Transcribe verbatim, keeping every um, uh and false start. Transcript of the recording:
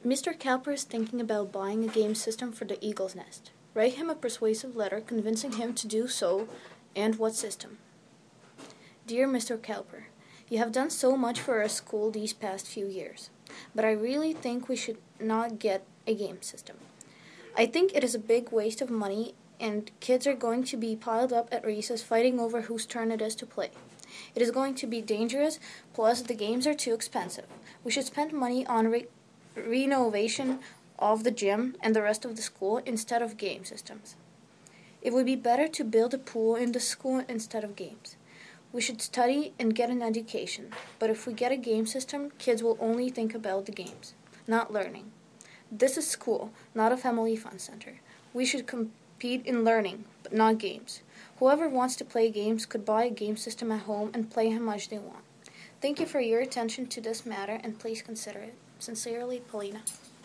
Mister Cowper is thinking about buying a game system for the Eagle's Nest. Write him a persuasive letter convincing him to do so, and what system. Dear Mister Cowper, you have done so much for our school these past few years, but I really think we should not get a game system. I think it is a big waste of money, and kids are going to be piled up at recess fighting over whose turn it is to play. It is going to be dangerous, plus the games are too expensive. We should spend money on re- renovation of the gym and the rest of the school instead of game systems. It would be better to build a pool in the school instead of games. We should study and get an education, but if we get a game system, kids will only think about the games, not learning. This is school, not a family fun center. We should compete in learning, but not games. Whoever wants to play games could buy a game system at home and play how much they want. Thank you for your attention to this matter, and please consider it. Sincerely, Paulina.